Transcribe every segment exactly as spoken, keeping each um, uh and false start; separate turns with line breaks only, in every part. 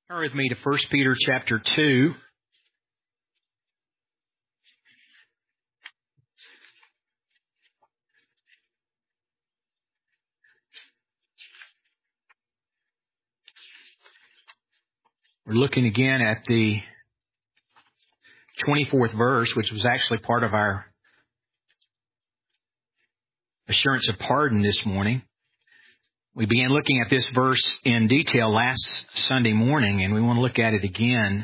Turn with me to First Peter chapter two. We're looking again at the twenty-fourth verse, which was actually part of our assurance of pardon this morning. We began looking at this verse in detail last Sunday morning, and we want to look at it again.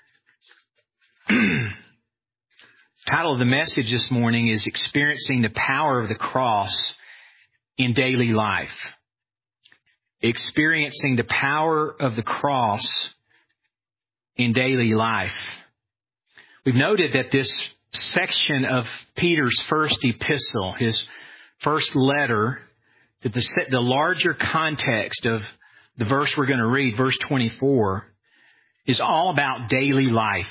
The title of the message this morning is Experiencing the Power of the Cross in Daily Life. Experiencing the Power of the Cross in Daily Life. We've noted that this section of Peter's first epistle, his first letter, that the, the larger context of the verse we're going to read, verse twenty-four, is all about daily life.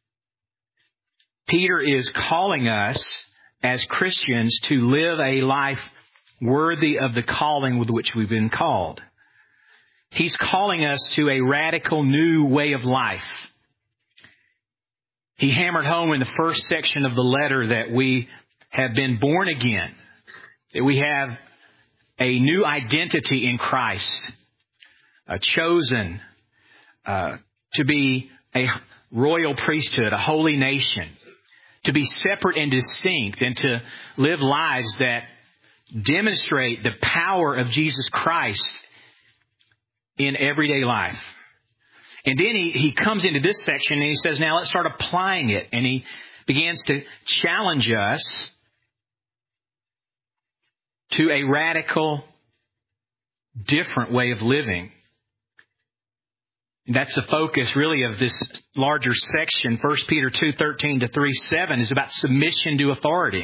Peter is calling us as Christians to live a life worthy of the calling with which we've been called. He's calling us to a radical new way of life. He hammered home in the first section of the letter that we have been born again, that we have a new identity in Christ, uh, chosen uh, to be a royal priesthood, a holy nation, to be separate and distinct, and to live lives that demonstrate the power of Jesus Christ in everyday life. And then he, he comes into this section and he says, now let's start applying it. And he begins to challenge us to a radical, different way of living. And that's the focus really of this larger section. First Peter two thirteen to three seven is about submission to authority.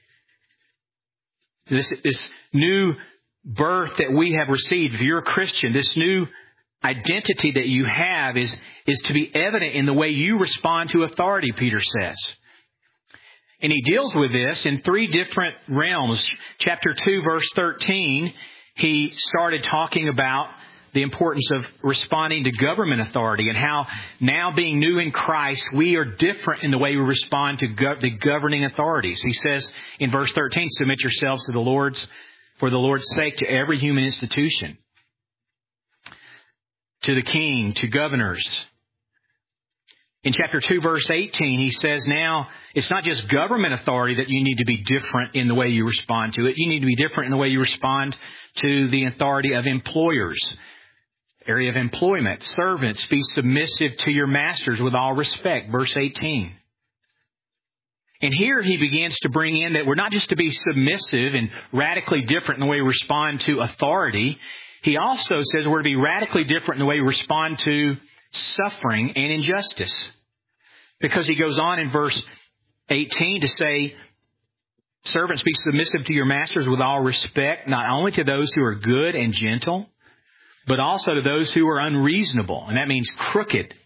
This, this new birth that we have received, if you're a Christian, this new identity that you have is, is to be evident in the way you respond to authority, Peter says. And he deals with this in three different realms. Chapter two, verse thirteen, he started talking about the importance of responding to government authority and how now being new in Christ, we are different in the way we respond to go- the governing authorities. He says in verse thirteen, submit yourselves to the Lord's, for the Lord's sake, to every human institution, to the king, to governors. In chapter two, verse eighteen, he says now it's not just government authority that you need to be different in the way you respond to it. You need to be different in the way you respond to the authority of employers. Area of employment. Servants, be submissive to your masters with all respect. Verse eighteen. And here he begins to bring in that we're not just to be submissive and radically different in the way we respond to authority. He also says we're to be radically different in the way we respond to suffering and injustice. Because he goes on in verse eighteen to say, servants, be submissive to your masters with all respect, not only to those who are good and gentle, but also to those who are unreasonable. And that means crooked.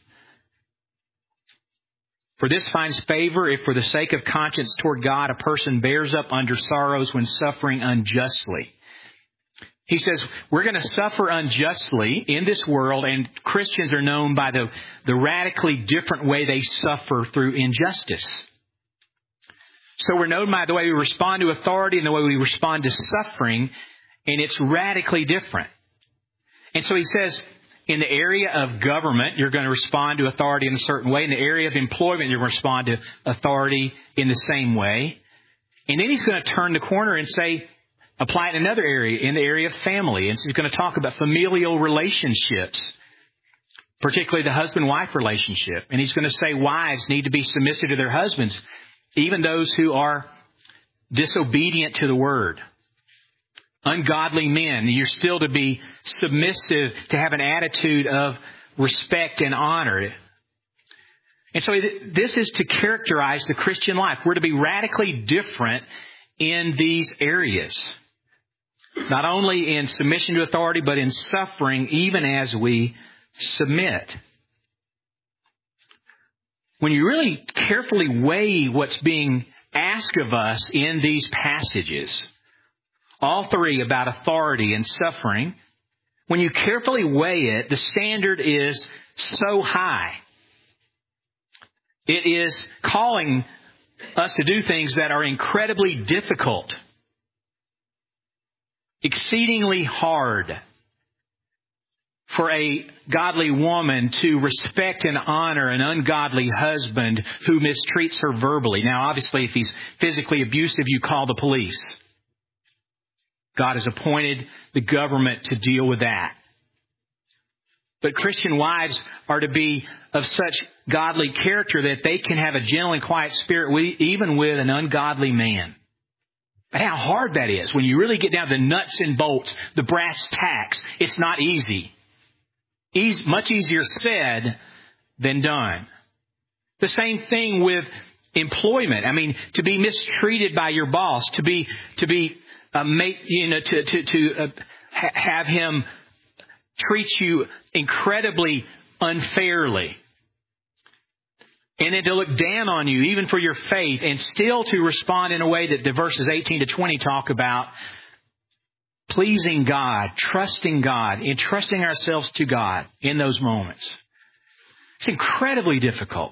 For this finds favor if for the sake of conscience toward God a person bears up under sorrows when suffering unjustly. He says we're going to suffer unjustly in this world, and Christians are known by the, the radically different way they suffer through injustice. So we're known by the way we respond to authority and the way we respond to suffering, and it's radically different. And so he says, in the area of government, you're going to respond to authority in a certain way. In the area of employment, you're going to respond to authority in the same way. And then he's going to turn the corner and say, apply it in another area, in the area of family. And so he's going to talk about familial relationships, particularly the husband-wife relationship. And he's going to say wives need to be submissive to their husbands, even those who are disobedient to the word. Ungodly men, you're still to be submissive, to have an attitude of respect and honor. And so this is to characterize the Christian life. We're to be radically different in these areas. Not only in submission to authority, but in suffering, even as we submit. When you really carefully weigh what's being asked of us in these passages, all three about authority and suffering, when you carefully weigh it, the standard is so high. It is calling us to do things that are incredibly difficult, exceedingly hard for a godly woman to respect and honor an ungodly husband who mistreats her verbally. Now, obviously, if he's physically abusive, you call the police. God has appointed the government to deal with that. But Christian wives are to be of such godly character that they can have a gentle and quiet spirit even with an ungodly man. But how hard that is when you really get down to the nuts and bolts, the brass tacks. It's not easy. Easy, much easier said than done. The same thing with employment. I mean, to be mistreated by your boss, to be to be uh, make you know to to to uh, ha- have him treat you incredibly unfairly, and then to look down on you even for your faith, and still to respond in a way that the verses eighteen to twenty talk about. Pleasing God, trusting God, entrusting ourselves to God in those moments. It's incredibly difficult.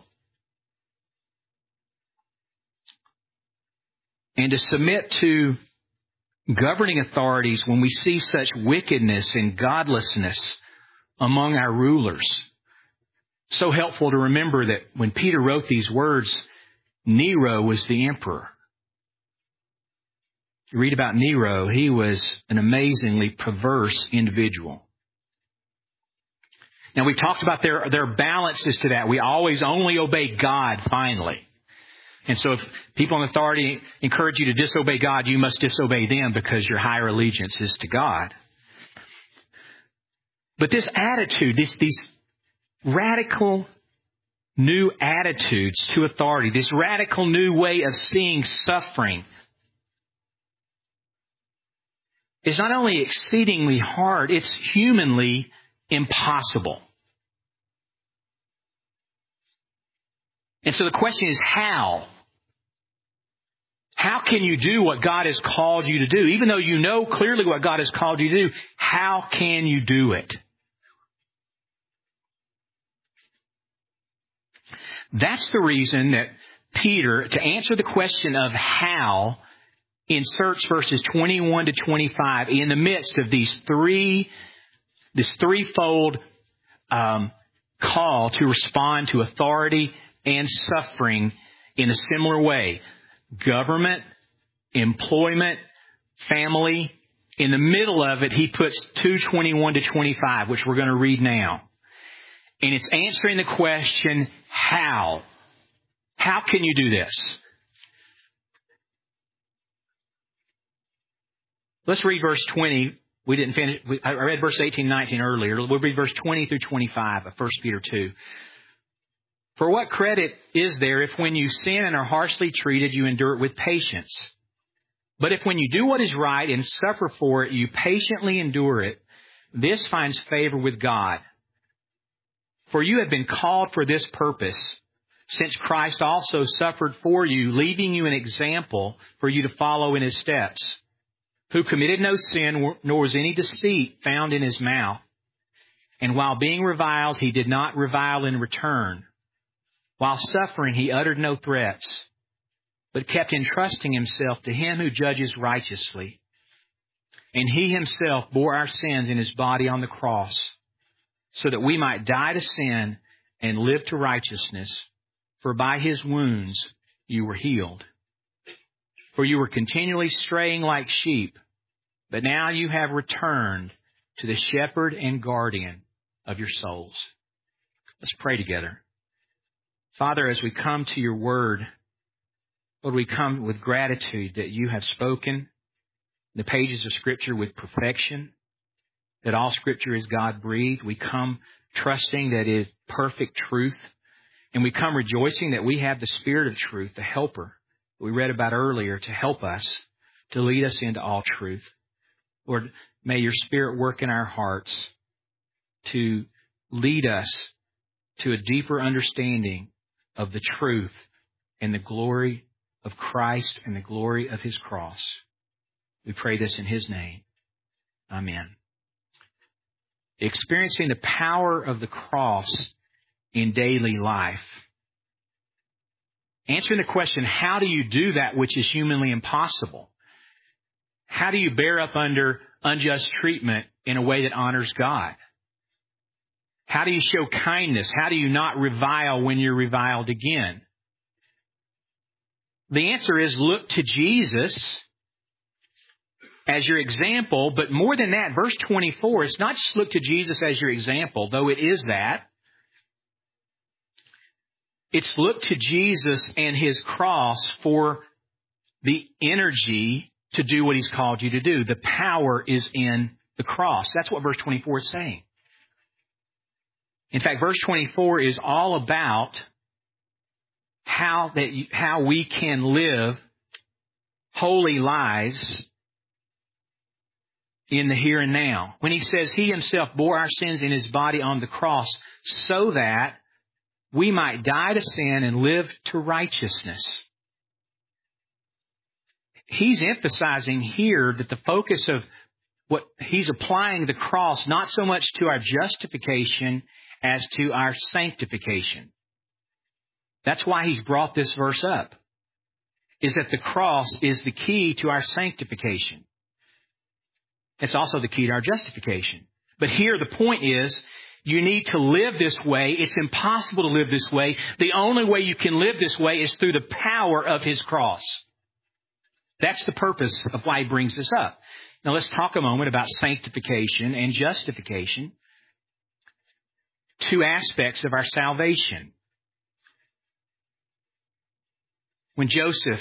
And to submit to governing authorities when we see such wickedness and godlessness among our rulers. So helpful to remember that when Peter wrote these words, Nero was the emperor. You read about Nero, he was an amazingly perverse individual. Now, we talked about there, there are balances to that. We always only obey God finally. And so if people in authority encourage you to disobey God, you must disobey them because your higher allegiance is to God. But this attitude, this, these radical new attitudes to authority, this radical new way of seeing suffering, is not only exceedingly hard, it's humanly impossible. And so the question is how? How can you do what God has called you to do? Even though you know clearly what God has called you to do, how can you do it? That's the reason that Peter, to answer the question of how, inserts verses twenty-one to twenty-five in the midst of these three, this threefold um, call to respond to authority and suffering in a similar way. Government, employment, family. In the middle of it, he puts two twenty-one to twenty-five, which we're going to read now. And it's answering the question, how? How can you do this? Let's read verse twenty. We didn't finish. I read verse eighteen and nineteen earlier. We'll read verse twenty through twenty-five of First Peter two. For what credit is there if when you sin and are harshly treated, you endure it with patience? But if when you do what is right and suffer for it, you patiently endure it, this finds favor with God. For you have been called for this purpose, since Christ also suffered for you, leaving you an example for you to follow in his steps, who committed no sin, nor was any deceit found in his mouth. And while being reviled, he did not revile in return. While suffering, he uttered no threats, but kept entrusting himself to him who judges righteously. And he himself bore our sins in his body on the cross, so that we might die to sin and live to righteousness. For by his wounds you were healed. For you were continually straying like sheep, but now you have returned to the shepherd and guardian of your souls. Let's pray together. Father, as we come to your word, Lord, we come with gratitude that you have spoken the pages of Scripture with perfection, that all Scripture is God-breathed. We come trusting that it is perfect truth, and we come rejoicing that we have the Spirit of truth, the helper that we read about earlier, to help us, to lead us into all truth. Lord, may your Spirit work in our hearts to lead us to a deeper understanding of the truth and the glory of Christ and the glory of his cross. We pray this in his name. Amen. experiencing the power of the cross in daily life. Answering the question, how do you do that which is humanly impossible? How do you bear up under unjust treatment in a way that honors God? How do you show kindness? How do you not revile when you're reviled again? The answer is look to Jesus as your example, but more than that, verse twenty-four, it's not just look to Jesus as your example, though it is that. It's look to Jesus and His cross for the energy to do what He's called you to do. The power is in the cross. That's what verse twenty-four is saying. In fact, verse twenty-four is all about how that you, how we can live holy lives in the here and now. When He says He Himself bore our sins in His body on the cross so that we might die to sin and live to righteousness. He's emphasizing here that the focus of what He's applying the cross not so much to our justification as to our sanctification. That's why He's brought this verse up, is that the cross is the key to our sanctification. It's also the key to our justification. But here the point is, you need to live this way. It's impossible to live this way. The only way you can live this way is through the power of His cross. That's the purpose of why He brings this up. Now let's talk a moment about sanctification and justification. Two aspects of our salvation. When Joseph,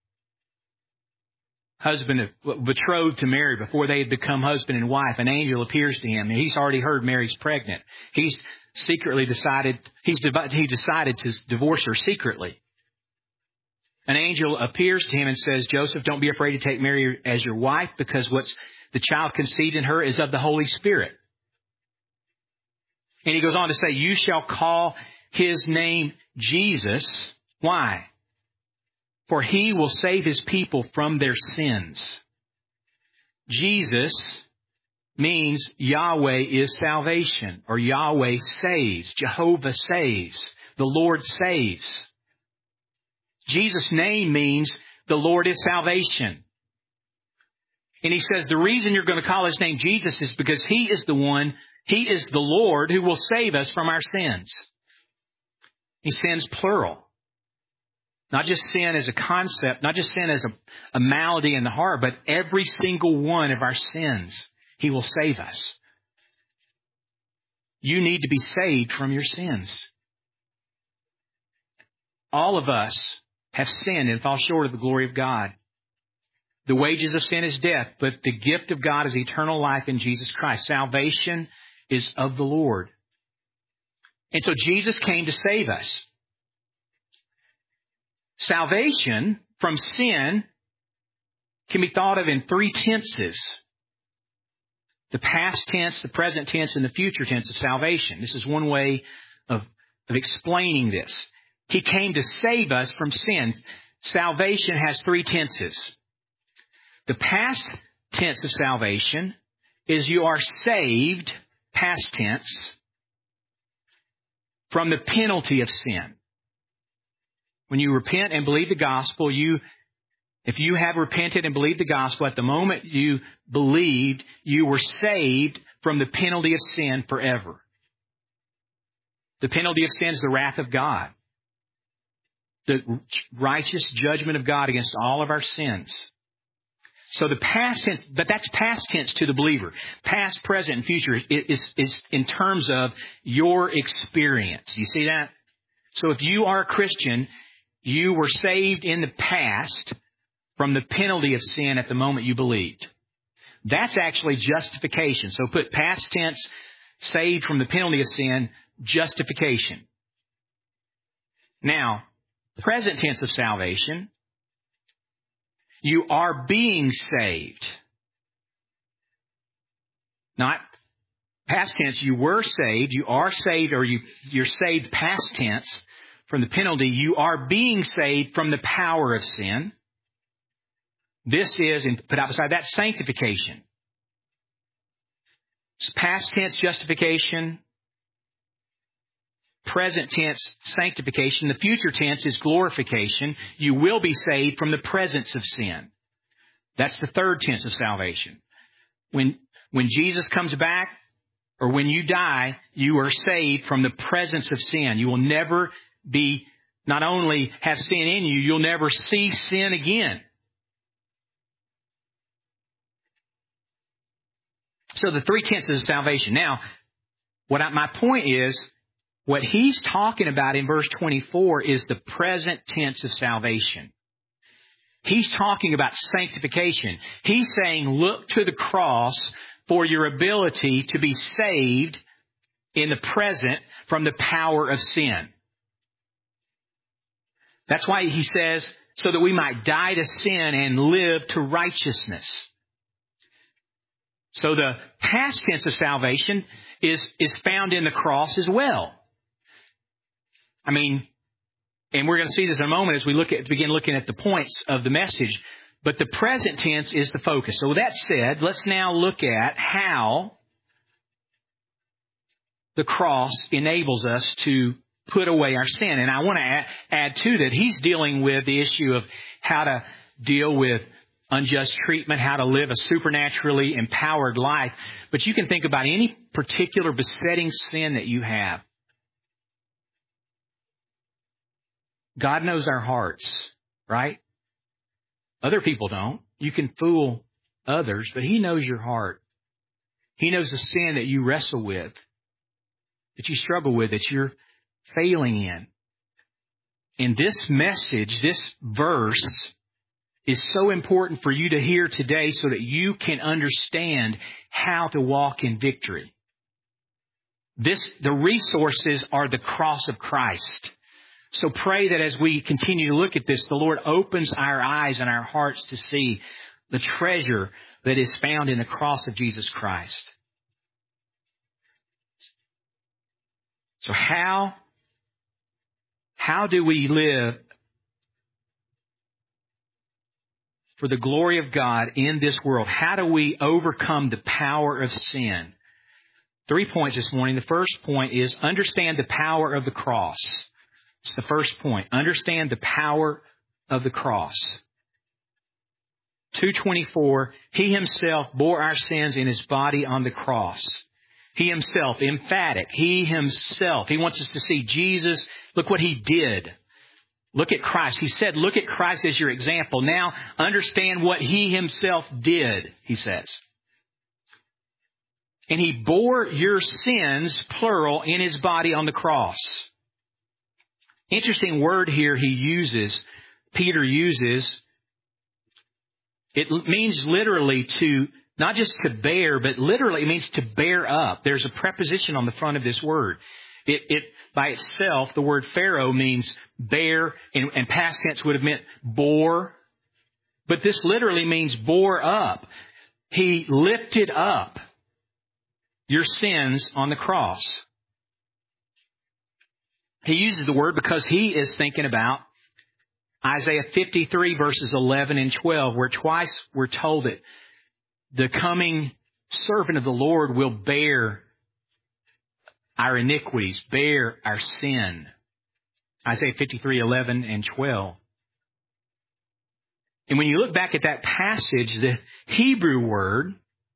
husband of, betrothed to Mary, before they had become husband and wife, an angel appears to him, and he's already heard Mary's pregnant. He's secretly decided, he's he decided to divorce her secretly. An angel appears to him and says, Joseph, don't be afraid to take Mary as your wife, because what's the child conceived in her is of the Holy Spirit. And he goes on to say, you shall call His name Jesus. Why? For He will save His people from their sins. Jesus means Yahweh is salvation, or Yahweh saves. Jehovah saves. The Lord saves. Jesus' name means the Lord is salvation. And He says the reason you're going to call His name Jesus is because He is the one, He is the Lord who will save us from our sins. He sins plural. Not just sin as a concept, not just sin as a, a malady in the heart, but every single one of our sins, He will save us. You need to be saved from your sins. All of us have sinned and fall short of the glory of God. The wages of sin is death, but the gift of God is eternal life in Jesus Christ. Salvation is of the Lord. And so Jesus came to save us. Salvation from sin can be thought of in three tenses. The past tense, the present tense, and the future tense of salvation. This is one way of, of explaining this. He came to save us from sin. Salvation has three tenses. The past tense of salvation is you are saved, past tense, from the penalty of sin. When you repent and believe the gospel, you, if you have repented and believed the gospel, at the moment you believed, you were saved from the penalty of sin forever. The penalty of sin is the wrath of God. The righteous judgment of God against all of our sins. So the past tense, but that's past tense to the believer. Past, present, and future is, is in terms of your experience. You see that? So if you are a Christian, you were saved in the past from the penalty of sin at the moment you believed. That's actually justification. So put past tense, saved from the penalty of sin, justification. Now, present tense of salvation, you are being saved. Not past tense, you were saved, you are saved, or you, you're saved past tense from the penalty. You are being saved from the power of sin. This is, and put out beside that, sanctification. Past tense justification. Present tense sanctification. The future tense is glorification. You will be saved from the presence of sin. That's the third tense of salvation. When, when Jesus comes back, or when you die, you are saved from the presence of sin. You will never be, not only have sin in you, you'll never see sin again. So the three tenses of salvation. Now, what I, my point is, what he's talking about in verse twenty-four is the present tense of salvation. He's talking about sanctification. He's saying, look to the cross for your ability to be saved in the present from the power of sin. That's why he says, so that we might die to sin and live to righteousness. So the past tense of salvation is, is found in the cross as well. I mean, and we're going to see this in a moment as we look at begin looking at the points of the message. But the present tense is the focus. So with that said, let's now look at how the cross enables us to put away our sin. And I want to add, add to that, he's dealing with the issue of how to deal with unjust treatment, how to live a supernaturally empowered life. But you can think about any particular besetting sin that you have. God knows our hearts, right? Other people don't. You can fool others, but He knows your heart. He knows the sin that you wrestle with, that you struggle with, that you're failing in. And this message, this verse, is so important for you to hear today so that you can understand how to walk in victory. This, the resources are the cross of Christ. So pray that as we continue to look at this, the Lord opens our eyes and our hearts to see the treasure that is found in the cross of Jesus Christ. So how, how do we live for the glory of God in this world? How do we overcome the power of sin? Three points this morning. The first point is understand the power of the cross. It's the first point. Understand the power of the cross. two twenty-four, He Himself bore our sins in His body on the cross. He Himself, emphatic. He Himself. He wants us to see Jesus. Look what He did. Look at Christ. He said, look at Christ as your example. Now understand what He Himself did, He says. And He bore your sins, plural, in His body on the cross. Interesting word here he uses, Peter uses. It means literally to, not just to bear, but literally it means to bear up. There's a preposition on the front of this word. It, it by itself, the word pharaoh means bear, and, and past tense would have meant bore. But this literally means bore up. He lifted up your sins on the cross. He uses the word because he is thinking about Isaiah fifty-three verses eleven and twelve, where twice we're told that the coming servant of the Lord will bear our iniquities, bear our sin. Isaiah fifty-three, eleven and twelve. And when you look back at that passage, the Hebrew word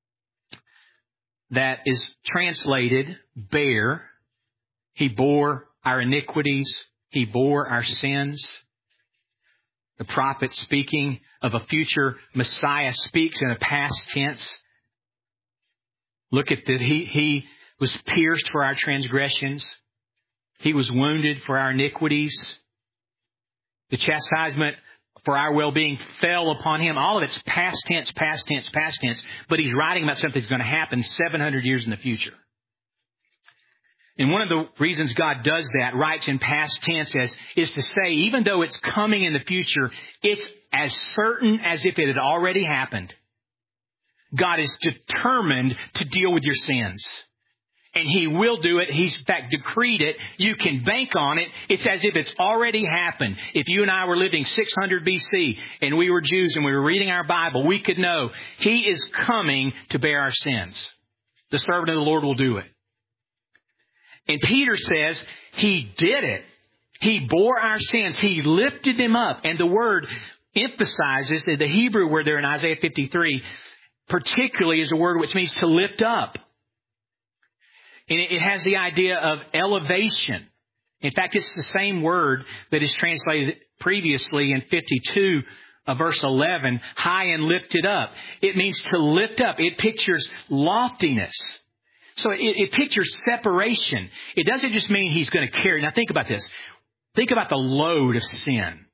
that is translated bear, He bore our iniquities, He bore our sins. The prophet, speaking of a future Messiah, speaks in a past tense. Look at that. He, he was pierced for our transgressions. He was wounded for our iniquities. The chastisement for our well-being fell upon Him. All of it's past tense, past tense, past tense. But He's writing about something that's going to happen seven hundred years in the future. And one of the reasons God does that, writes in past tense, as, is to say, even though it's coming in the future, it's as certain as if it had already happened. God is determined to deal with your sins. And He will do it. He's in fact decreed it. You can bank on it. It's as if it's already happened. If you and I were living six hundred B C and we were Jews and we were reading our Bible, we could know He is coming to bear our sins. the servant of the Lord will do it. And Peter says he did it. He bore our sins. He lifted them up. And the word emphasizes that the Hebrew word there in Isaiah fifty-three particularly is a word which means to lift up. And it has the idea of elevation. In fact, it's the same word that is translated previously in fifty-two, uh, verse eleven, high and lifted up. It means to lift up. It pictures loftiness. So it, it pictures separation. It doesn't just mean He's going to carry. Now think about this. Think about the load of sin.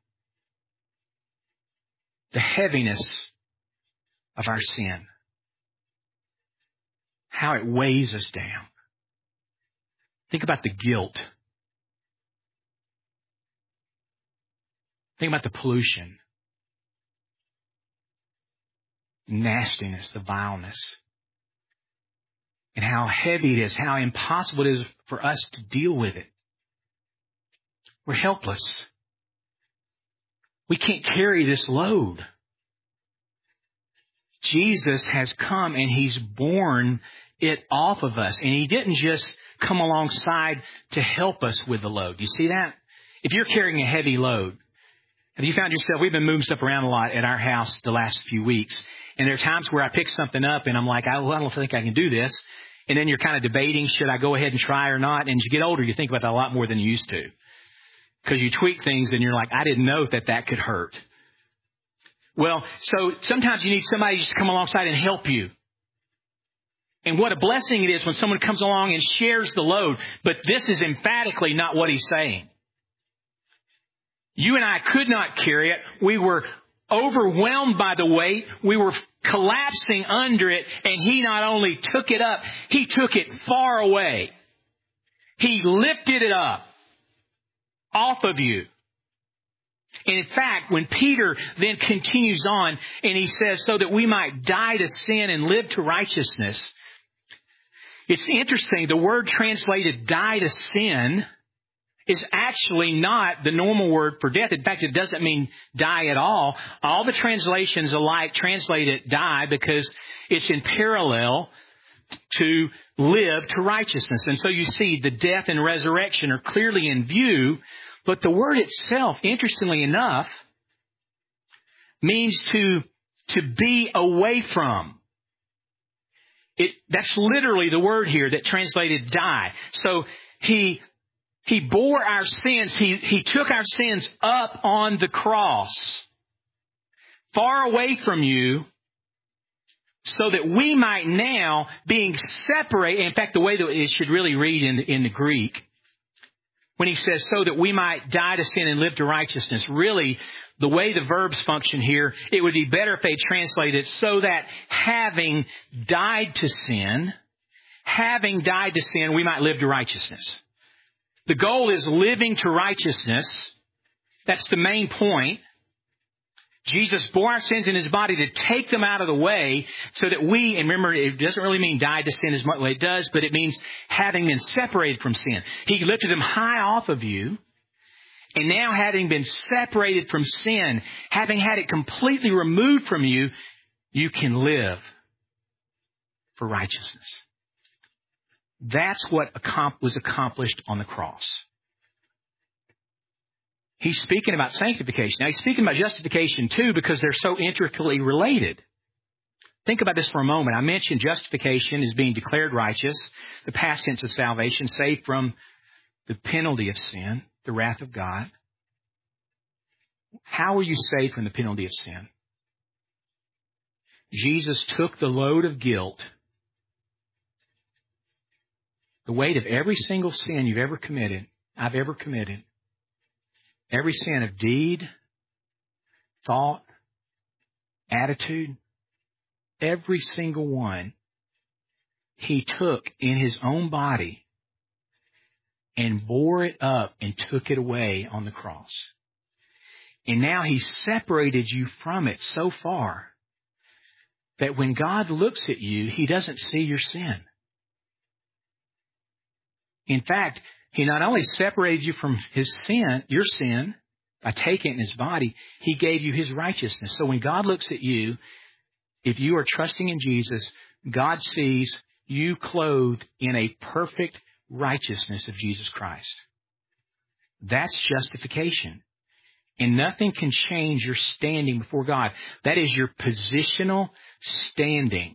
The heaviness of our sin. How it weighs us down. Think about the guilt. Think about the pollution. Nastiness, the vileness. And how heavy it is, how impossible it is for us to deal with it. We're helpless. We can't carry this load. Jesus has come and He's borne it off of us. And He didn't just come alongside to help us with the load. You see that? If you're carrying a heavy load, have you found yourself, we've been moving stuff around a lot at our house the last few weeks. And there are times where I pick something up and I'm like, I don't think I can do this. And then you're kind of debating, should I go ahead and try or not? And as you get older, you think about that a lot more than you used to. Because you tweak things and you're like, I didn't know that that could hurt. Well, so sometimes you need somebody just to come alongside and help you. And what a blessing it is when someone comes along and shares the load. But this is emphatically not what he's saying. You and I could not carry it. We were overwhelmed by the weight. We were collapsing under it. And He not only took it up, He took it far away. He lifted it up off of you. And in fact, when Peter then continues on and he says, so that we might die to sin and live to righteousness. It's interesting. The word translated die to sin is actually not the normal word for death. In fact, it doesn't mean die at all. All the translations alike translate it die because it's in parallel to live to righteousness. And so you see the death and resurrection are clearly in view. But the word itself, interestingly enough, means to, to be away from. It, that's literally the word here that translated die. So he, he bore our sins. He, he took our sins up on the cross, far away from you, so that we might now, being separated, in fact, the way that it should really read in the, in the Greek, when he says, so that we might die to sin and live to righteousness, really, the way the verbs function here, it would be better if they translated so that having died to sin, having died to sin, we might live to righteousness. The goal is living to righteousness. That's the main point. Jesus bore our sins in His body to take them out of the way so that we, and remember, it doesn't really mean died to sin as much as it does, but it means having been separated from sin. He lifted them high off of you. And now having been separated from sin, having had it completely removed from you, you can live for righteousness. That's what was accomplished on the cross. He's speaking about sanctification. Now, he's speaking about justification too because they're so intricately related. Think about this for a moment. I mentioned justification is being declared righteous, the past tense of salvation, saved from the penalty of sin, the wrath of God. How are you saved from the penalty of sin? Jesus took the load of guilt, the weight of every single sin you've ever committed, I've ever committed, every sin of deed, thought, attitude, every single one, He took in His own body and bore it up and took it away on the cross. And now He separated you from it so far that when God looks at you, He doesn't see your sin. In fact, He not only separated you from His sin, your sin, by taking it in His body, He gave you His righteousness. So when God looks at you, if you are trusting in Jesus, God sees you clothed in a perfect righteousness of Jesus Christ. That's justification. And nothing can change your standing before God. That is your positional standing.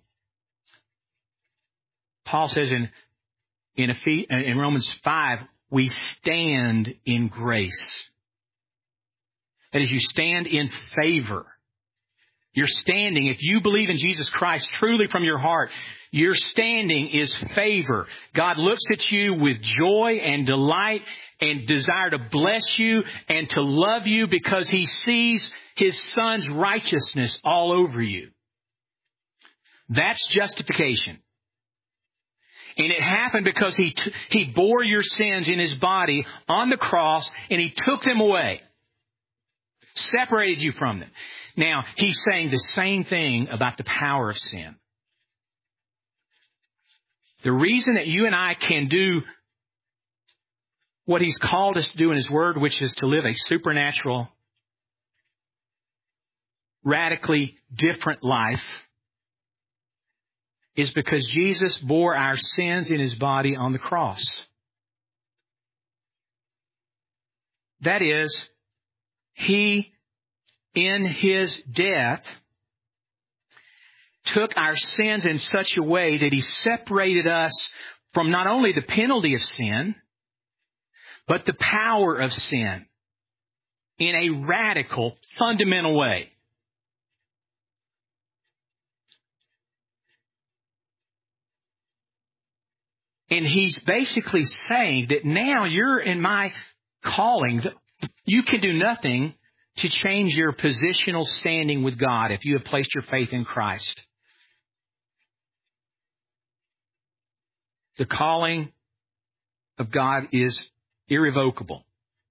Paul says in, in, Ephes- in Romans five, we stand in grace. That is, you stand in favor. Your standing, if you believe in Jesus Christ truly from your heart, your standing is favor. God looks at you with joy and delight and desire to bless you and to love you because He sees His Son's righteousness all over you. That's justification. And it happened because He t- He bore your sins in His body on the cross and He took them away. Separated you from them. Now, He's saying the same thing about the power of sin. The reason that you and I can do what He's called us to do in His Word, which is to live a supernatural, radically different life, is because Jesus bore our sins in His body on the cross. That is, He, in His death, took our sins in such a way that He separated us from not only the penalty of sin, but the power of sin in a radical, fundamental way. And He's basically saying that now you're in my calling. You can do nothing to change your positional standing with God if you have placed your faith in Christ. The calling of God is irrevocable.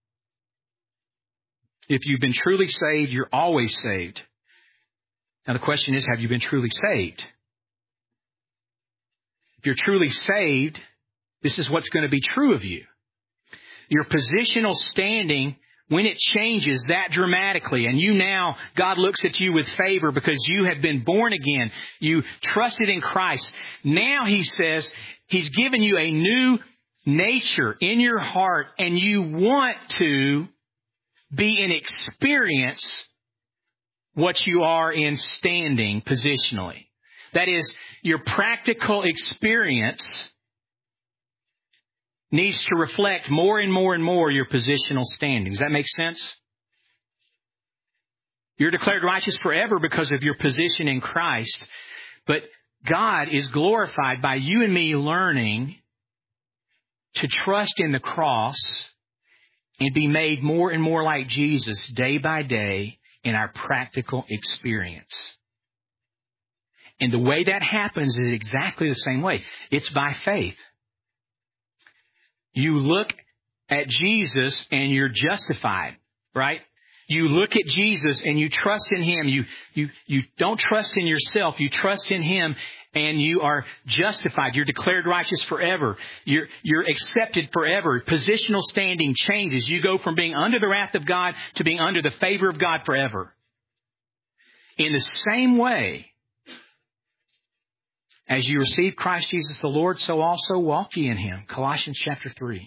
If you've been truly saved, you're always saved. Now the question is, have you been truly saved? If you're truly saved, this is what's going to be true of you. Your positional standing, when it changes that dramatically, and you now, God looks at you with favor because you have been born again, you trusted in Christ. Now He says He's given you a new nature in your heart, and you want to be and experience what you are in standing positionally. That is, your practical experience needs to reflect more and more and more your positional standing. Does that make sense? You're declared righteous forever because of your position in Christ. But God is glorified by you and me learning to trust in the cross and be made more and more like Jesus day by day in our practical experience. And the way that happens is exactly the same way. It's by faith. You look at Jesus and you're justified, right? You look at Jesus and you trust in Him. You, you, you don't trust in yourself. You trust in Him and you are justified. You're declared righteous forever. You're, you're accepted forever. Positional standing changes. You go from being under the wrath of God to being under the favor of God forever. In the same way, as you receive Christ Jesus the Lord, so also walk ye in Him. Colossians chapter three.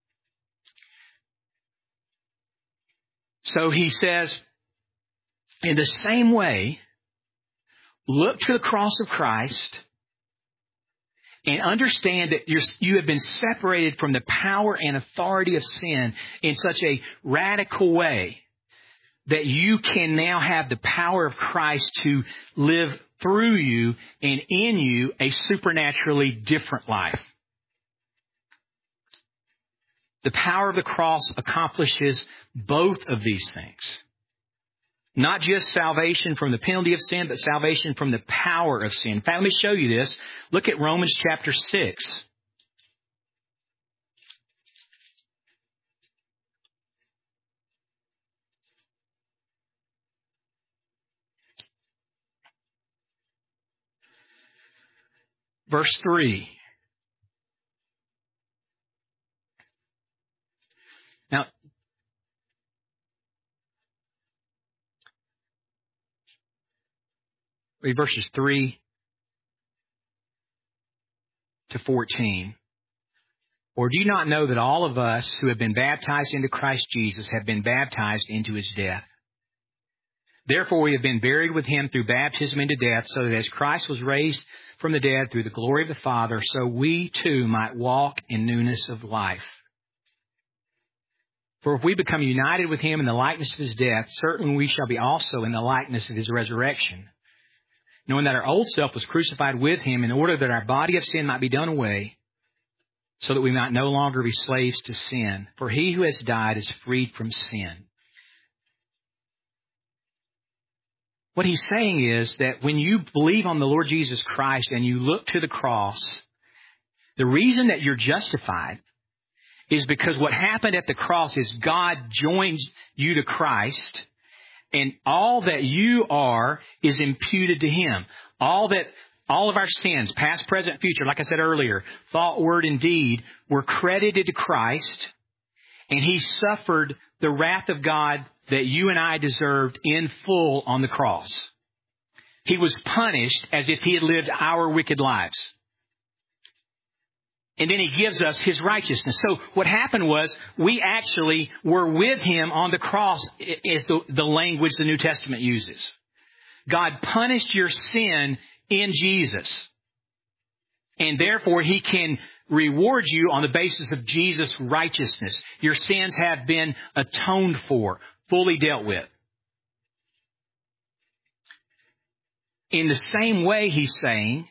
So He says, in the same way, look to the cross of Christ and understand that you're, you have been separated from the power and authority of sin in such a radical way that you can now have the power of Christ to live through you and in you a supernaturally different life. The power of the cross accomplishes both of these things. Not just salvation from the penalty of sin, but salvation from the power of sin. In fact, let me show you this. Look at Romans chapter six. Verse three. Now, read verses three to fourteen. Or do you not know that all of us who have been baptized into Christ Jesus have been baptized into His death? Therefore we have been buried with Him through baptism into death, so that as Christ was raised from the dead through the glory of the Father, so we too might walk in newness of life. For if we become united with Him in the likeness of His death, certainly we shall be also in the likeness of His resurrection. Knowing that our old self was crucified with Him in order that our body of sin might be done away, so that we might no longer be slaves to sin. For he who has died is freed from sin. What he's saying is that when you believe on the Lord Jesus Christ and you look to the cross, the reason that you're justified is because what happened at the cross is God joined you to Christ, and all that you are is imputed to Him. All that, all of our sins, past, present, future, like I said earlier, thought, word, and deed, were credited to Christ, and He suffered the wrath of God that you and I deserved in full on the cross. He was punished as if He had lived our wicked lives. And then He gives us His righteousness. So what happened was we actually were with Him on the cross, is the, the language the New Testament uses. God punished your sin in Jesus. And therefore He can reward you on the basis of Jesus' righteousness. Your sins have been atoned for, fully dealt with. In the same way, He's saying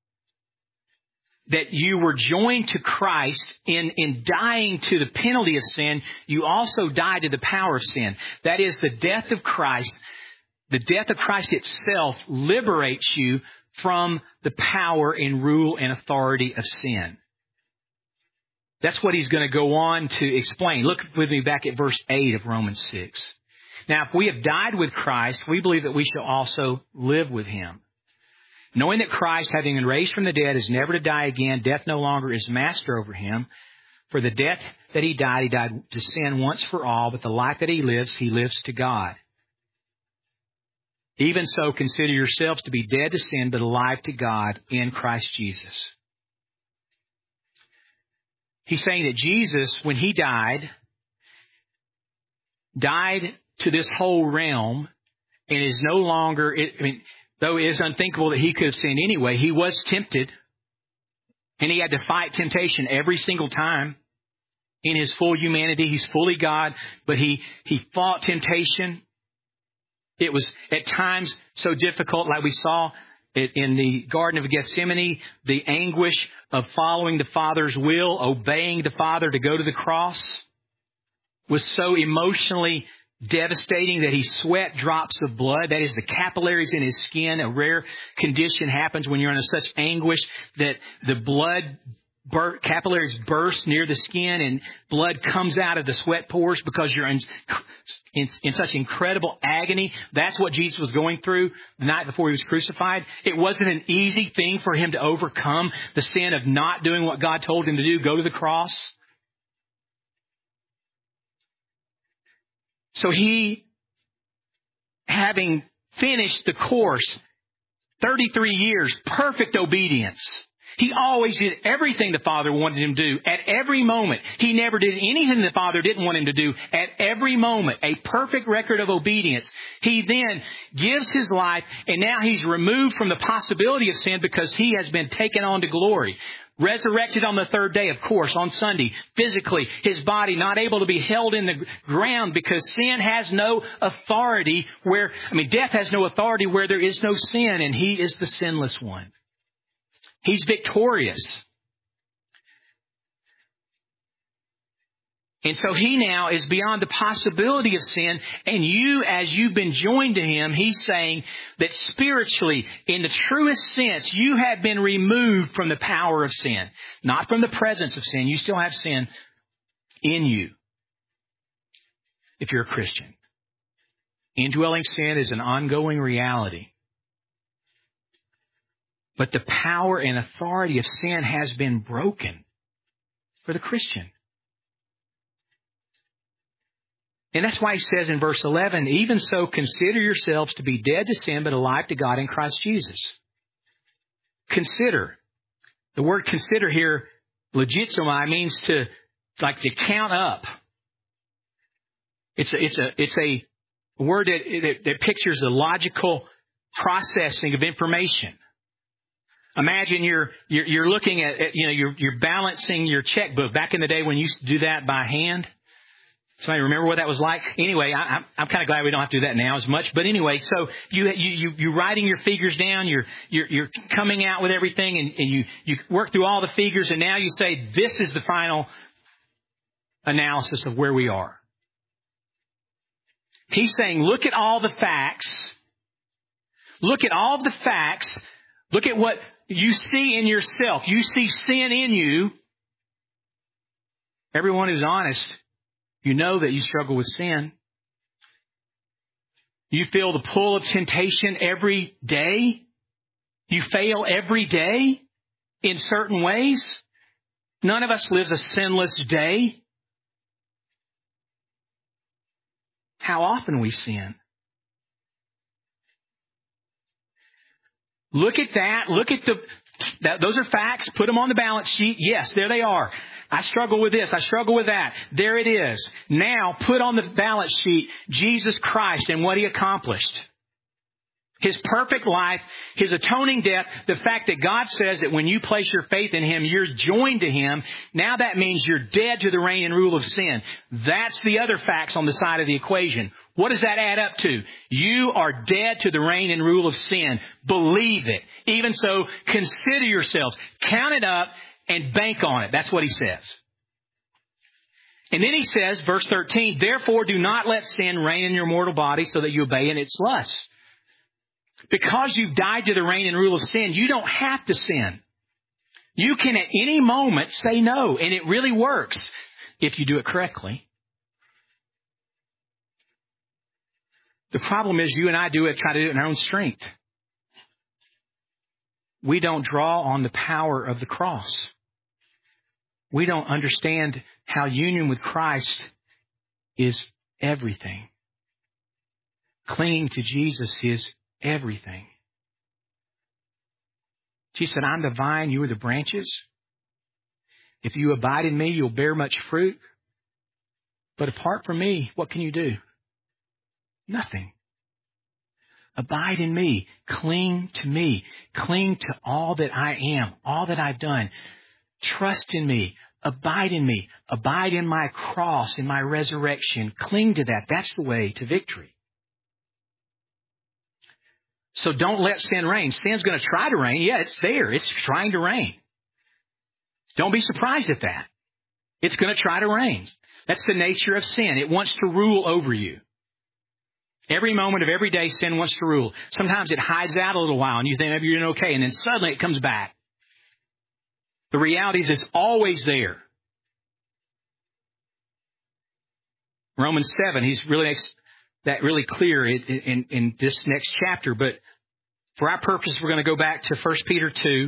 that you were joined to Christ in, in dying to the penalty of sin. You also died to the power of sin. That is, the death of Christ. The death of Christ itself liberates you from the power and rule and authority of sin. That's what he's going to go on to explain. Look with me back at verse eight of Romans six. Now, if we have died with Christ, we believe that we shall also live with Him. Knowing that Christ, having been raised from the dead, is never to die again, death no longer is master over Him. For the death that He died, He died to sin once for all, but the life that He lives, He lives to God. Even so, consider yourselves to be dead to sin, but alive to God in Christ Jesus. He's saying that Jesus, when He died, died to this whole realm and is no longer, I mean, though it is unthinkable that He could have sinned anyway, He was tempted and He had to fight temptation every single time. In His full humanity, He's fully God, but He, he fought temptation. It was at times so difficult, like we saw in the Garden of Gethsemane, the anguish of following the Father's will, obeying the Father to go to the cross, was so emotionally devastating that He sweat drops of blood. That is, the capillaries in His skin. A rare condition happens when you're under such anguish that the blood bur- capillaries burst near the skin and blood comes out of the sweat pores because you're in, in, in such incredible agony. That's what Jesus was going through the night before He was crucified. It wasn't an easy thing for Him to overcome the sin of not doing what God told Him to do, go to the cross. So He, having finished the course, thirty-three years, perfect obedience. He always did everything the Father wanted Him to do at every moment. He never did anything the Father didn't want Him to do at every moment. A perfect record of obedience. He then gives His life, and now He's removed from the possibility of sin because He has been taken on to glory. Resurrected on the third day, of course, on Sunday, physically, His body not able to be held in the ground because sin has no authority where, I mean, death has no authority where there is no sin, and He is the sinless one. He's victorious. And so He now is beyond the possibility of sin. And you, as you've been joined to Him, He's saying that spiritually, in the truest sense, you have been removed from the power of sin. Not from the presence of sin. You still have sin in you, if you're a Christian. Indwelling sin is an ongoing reality. But the power and authority of sin has been broken for the Christian. And that's why He says in verse eleven, even so consider yourselves to be dead to sin, but alive to God in Christ Jesus. Consider. The word consider here, logizomai, means to, like to count up. It's a, it's a, it's a word that, that, that pictures the logical processing of information. Imagine you're, you're, you're looking at, at, you know, you're, you're balancing your checkbook. Back in the day when you used to do that by hand. Somebody remember what that was like? Anyway, I, I'm, I'm kind of glad we don't have to do that now as much. But anyway, so you, you, you, you're writing your figures down. You're, you're, you're coming out with everything and, and you, you work through all the figures. And now you say, this is the final analysis of where we are. He's saying, look at all the facts. Look at all the facts. Look at what you see in yourself. You see sin in you. Everyone who's honest, you know that you struggle with sin. You feel the pull of temptation every day. You fail every day in certain ways. None of us lives a sinless day. How often we sin. Look at that. Look at the, that, those are facts. Put them on the balance sheet. Yes, there they are. I struggle with this. I struggle with that. There it is. Now put on the balance sheet Jesus Christ and what He accomplished. His perfect life, His atoning death, the fact that God says that when you place your faith in Him, you're joined to Him. Now that means you're dead to the reign and rule of sin. That's the other facts on the side of the equation. What does that add up to? You are dead to the reign and rule of sin. Believe it. Even so, consider yourselves. Count it up and bank on it. That's what He says. And then He says, verse thirteen, therefore do not let sin reign in your mortal body so that you obey in its lusts. Because you've died to the reign and rule of sin, you don't have to sin. You can at any moment say no, and it really works if you do it correctly. The problem is you and I do it, try to do it in our own strength. We don't draw on the power of the cross. We don't understand how union with Christ is everything. Clinging to Jesus is everything. Jesus said, I'm the vine, you are the branches. If you abide in me, you'll bear much fruit. But apart from me, what can you do? Nothing. Abide in me. Cling to me. Cling to all that I am, all that I've done. Trust in me. Abide in me. Abide in my cross, in my resurrection. Cling to that. That's the way to victory. So don't let sin reign. Sin's going to try to reign. Yeah, it's there. It's trying to reign. Don't be surprised at that. It's going to try to reign. That's the nature of sin. It wants to rule over you. Every moment of every day, sin wants to rule. Sometimes it hides out a little while and you think maybe you're doing okay, and then suddenly it comes back. The reality is it's always there. Romans seven, he's really makes that really clear in, in, in this next chapter. But for our purpose, we're going to go back to First Peter two.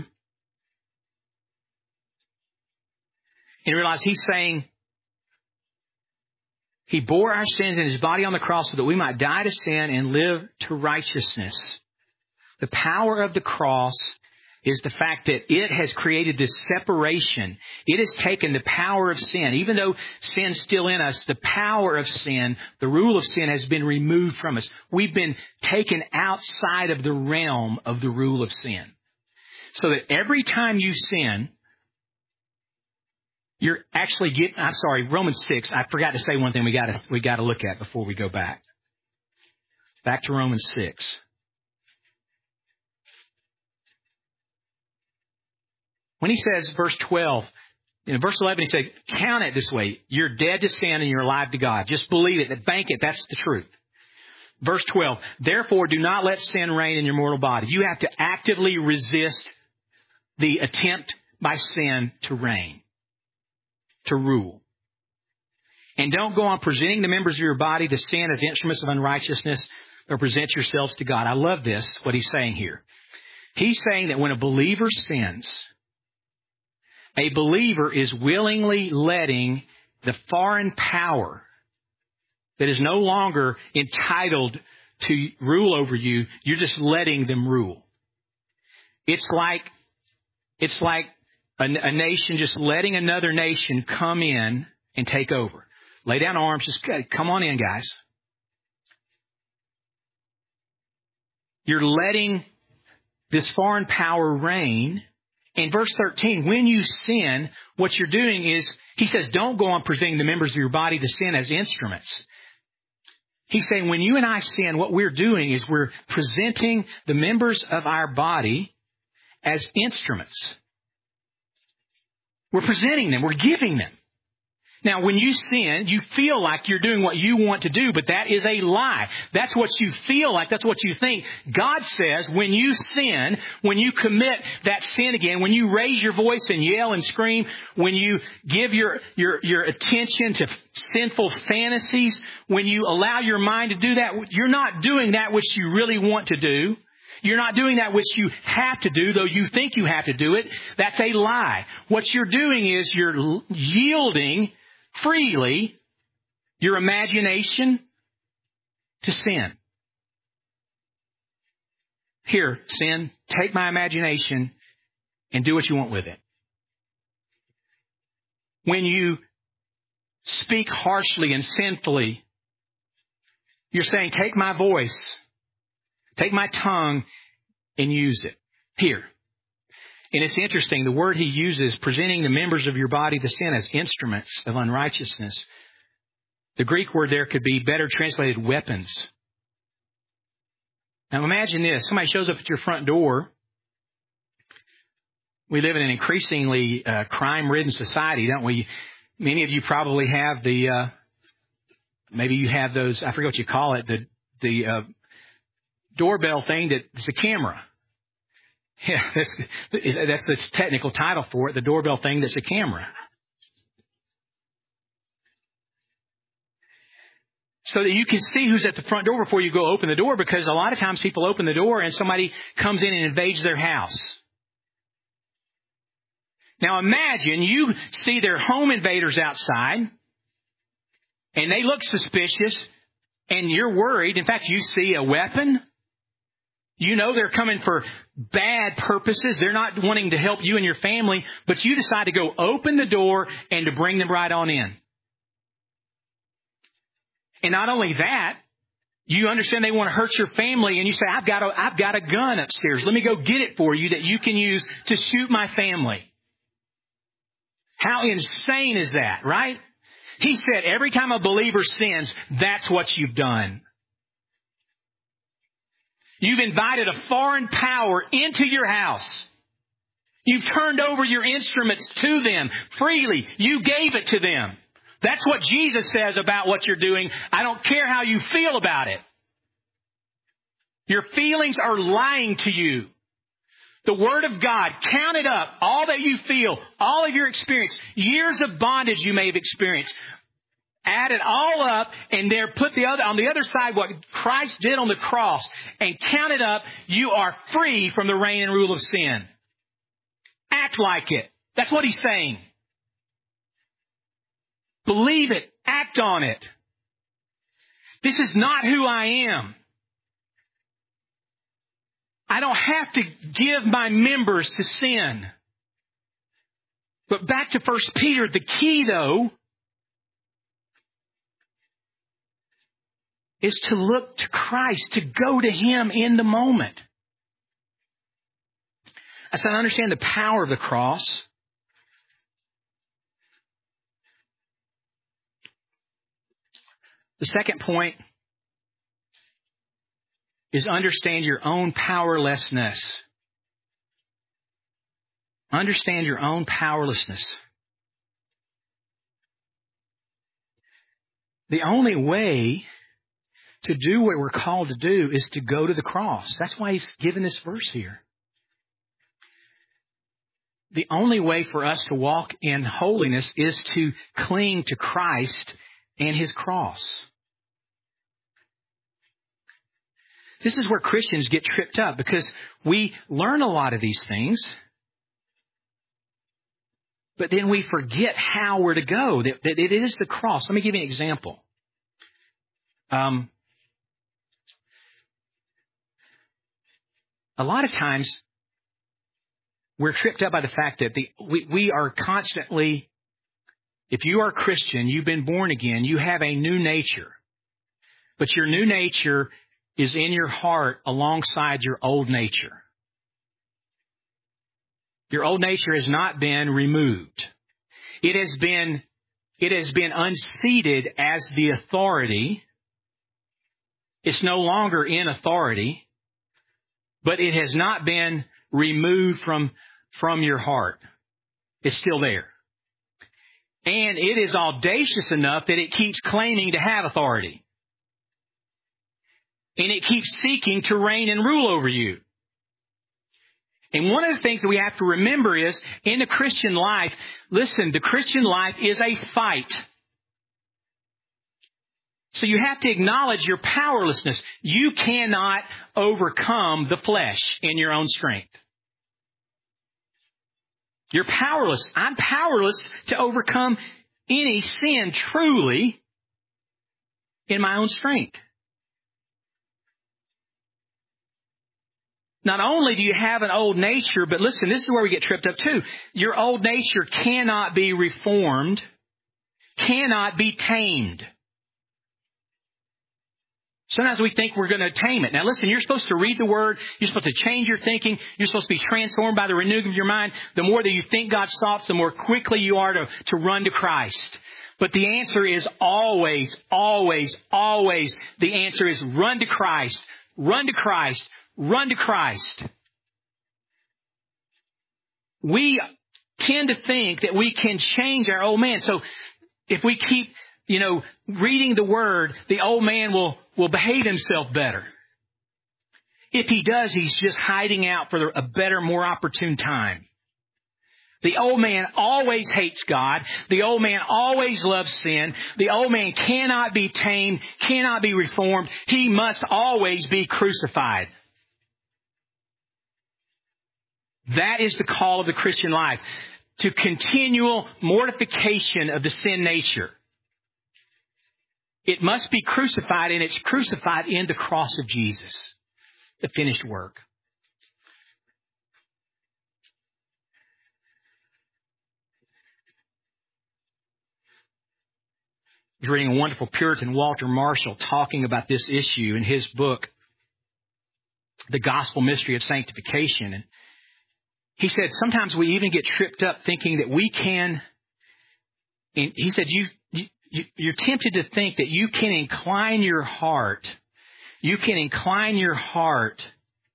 And realize he's saying, He bore our sins in His body on the cross so that we might die to sin and live to righteousness. The power of the cross is the fact that it has created this separation. It has taken the power of sin. Even though sin's still in us, the power of sin, the rule of sin has been removed from us. We've been taken outside of the realm of the rule of sin. So that every time you sin, you're actually getting, I'm sorry, Romans six, I forgot to say one thing we got to, we got to look at before we go back. Back to Romans six. When he says, verse twelve, in verse eleven, he said, count it this way. You're dead to sin and you're alive to God. Just believe it. Bank it. That's the truth. Verse twelve, therefore do not let sin reign in your mortal body. You have to actively resist the attempt by sin to reign, to rule. And don't go on presenting the members of your body to sin as instruments of unrighteousness, or present yourselves to God. I love this, what he's saying here. He's saying that when a believer sins, a believer is willingly letting the foreign power that is no longer entitled to rule over you, you're just letting them rule. It's like, it's like a, a nation just letting another nation come in and take over. Lay down arms, just come on in, guys. You're letting this foreign power reign. In verse thirteen, when you sin, what you're doing is, he says, don't go on presenting the members of your body to sin as instruments. He's saying when you and I sin, what we're doing is we're presenting the members of our body as instruments. We're presenting them. We're giving them. Now, when you sin, you feel like you're doing what you want to do, but that is a lie. That's what you feel like. That's what you think. God says when you sin, when you commit that sin again, when you raise your voice and yell and scream, when you give your, your, your attention to sinful fantasies, when you allow your mind to do that, you're not doing that which you really want to do. You're not doing that which you have to do, though you think you have to do it. That's a lie. What you're doing is you're yielding freely your imagination to sin. Here, sin, take my imagination and do what you want with it. When you speak harshly and sinfully, you're saying, take my voice, take my tongue and use it. Here. And it's interesting, the word he uses, presenting the members of your body to sin as instruments of unrighteousness. The Greek word there could be better translated weapons. Now imagine this. Somebody shows up at your front door. We live in an increasingly uh, crime-ridden society, don't we? Many of you probably have the, uh, maybe you have those, I forget what you call it, the, the uh, doorbell thing that's a camera. Yeah, that's, that's the technical title for it, the doorbell thing that's a camera. So that you can see who's at the front door before you go open the door, because a lot of times people open the door and somebody comes in and invades their house. Now imagine you see their home invaders outside and they look suspicious and you're worried. In fact, you see a weapon. You know they're coming for bad purposes. They're not wanting to help you and your family, but you decide to go open the door and to bring them right on in. And not only that, you understand they want to hurt your family, and you say, I've got a, I've got a gun upstairs. Let me go get it for you that you can use to shoot my family. How insane is that, right? He said every time a believer sins, that's what you've done. You've invited a foreign power into your house. You've turned over your instruments to them freely. You gave it to them. That's what Jesus says about what you're doing. I don't care how you feel about it. Your feelings are lying to you. The Word of God, count it up, all that you feel, all of your experience, years of bondage you may have experienced. Add it all up and there put the other on the other side what Christ did on the cross and count it up. You are free from the reign and rule of sin. Act like it. That's what he's saying. Believe it. Act on it. This is not who I am. I don't have to give my members to sin. But back to First Peter, the key though is to look to Christ, to go to Him in the moment. I said, I understand the power of the cross. The second point is understand your own powerlessness. Understand your own powerlessness. The only way to do what we're called to do is to go to the cross. That's why he's given this verse here. The only way for us to walk in holiness is to cling to Christ and His cross. This is where Christians get tripped up because we learn a lot of these things, but then we forget how we're to go, that, that it is the cross. Let me give you an example. Um, a lot of times we're tripped up by the fact that the, we, we are constantly, if you are a Christian, you've been born again, you have a new nature. But your new nature is in your heart alongside your old nature. Your old nature has not been removed. It has been, it has been unseated as the authority. It's no longer in authority, but it has not been removed from, from your heart. It's still there. And it is audacious enough that it keeps claiming to have authority. And it keeps seeking to reign and rule over you. And one of the things that we have to remember is, in the Christian life, listen, the Christian life is a fight. So you have to acknowledge your powerlessness. You cannot overcome the flesh in your own strength. You're powerless. I'm powerless to overcome any sin truly in my own strength. Not only do you have an old nature, but listen, this is where we get tripped up too. Your old nature cannot be reformed, cannot be tamed. Sometimes we think we're going to tame it. Now listen, you're supposed to read the Word. You're supposed to change your thinking. You're supposed to be transformed by the renewing of your mind. The more that you think God's thoughts, the more quickly you are to, to run to Christ. But the answer is always, always, always, the answer is run to Christ. Run to Christ. Run to Christ. We tend to think that we can change our old man. So if we keep, you know, reading the Word, the old man will, will behave himself better. If he does, he's just hiding out for a better, more opportune time. The old man always hates God. The old man always loves sin. The old man cannot be tamed, cannot be reformed. He must always be crucified. That is the call of the Christian life, to continual mortification of the sin nature. It must be crucified, and it's crucified in the cross of Jesus, the finished work. I was reading a wonderful Puritan, Walter Marshall, talking about this issue in his book, The Gospel Mystery of Sanctification. And he said, sometimes we even get tripped up thinking that we can, and he said, you, you, you're tempted to think that you can incline your heart. You can incline your heart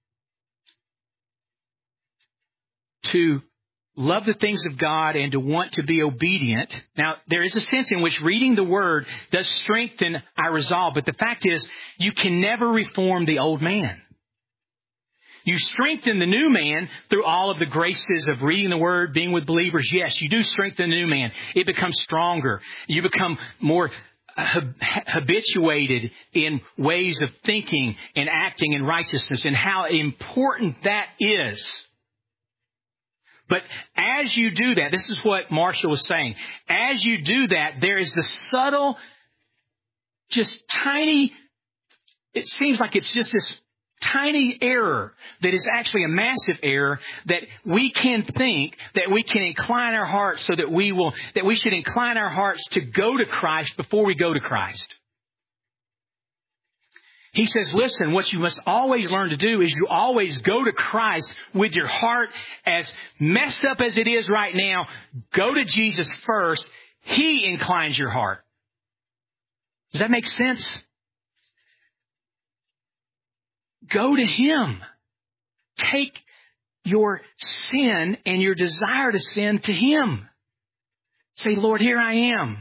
to love the things of God and to want to be obedient. Now, there is a sense in which reading the Word does strengthen our resolve, but the fact is, you can never reform the old man. You strengthen the new man through all of the graces of reading the Word, being with believers. Yes, you do strengthen the new man. It becomes stronger. You become more habituated in ways of thinking and acting in righteousness, and how important that is. But as you do that, this is what Marshall was saying. As you do that, there is the subtle, just tiny, it seems like it's just this tiny error that is actually a massive error, that we can think that we can incline our hearts so that we will, that we should incline our hearts to go to Christ before we go to Christ. He says, listen, what you must always learn to do is you always go to Christ with your heart as messed up as it is right now. Go to Jesus first. He inclines your heart. Does that make sense? Go to Him. Take your sin and your desire to sin to Him. Say, Lord, here I am.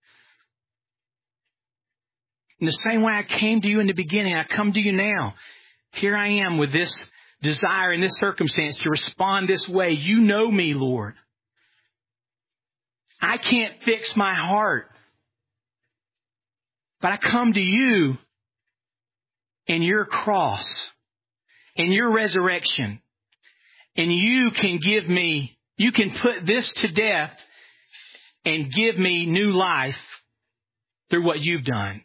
In the same way I came to you in the beginning, I come to you now. Here I am with this desire in this circumstance to respond this way. You know me, Lord. I can't fix my heart. But I come to you and your cross and your resurrection. And you can give me, you can put this to death and give me new life through what you've done.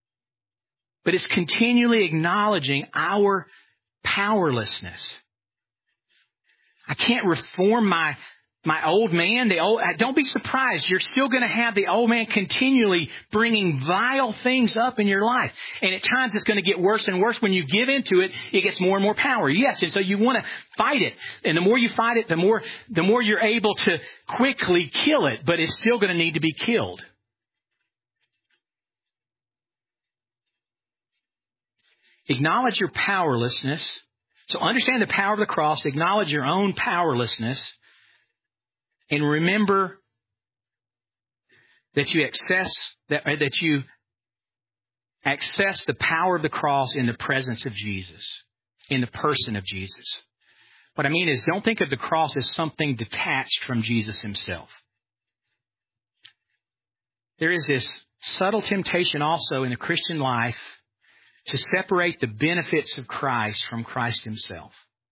But it's continually acknowledging our powerlessness. I can't reform my my old man. The old, don't be surprised. You're still going to have the old man continually bringing vile things up in your life. And at times it's going to get worse and worse. When you give into it, it gets more and more power. Yes, and so you want to fight it. And the more you fight it, the more the more you're able to quickly kill it. But it's still going to need to be killed. Acknowledge your powerlessness. So understand the power of the cross. Acknowledge your own powerlessness. And remember that you access that, that you access the power of the cross in the presence of Jesus, in the person of Jesus. What I mean is, don't think of the cross as something detached from Jesus himself. There is this subtle temptation also in the Christian life to separate the benefits of Christ from Christ himself.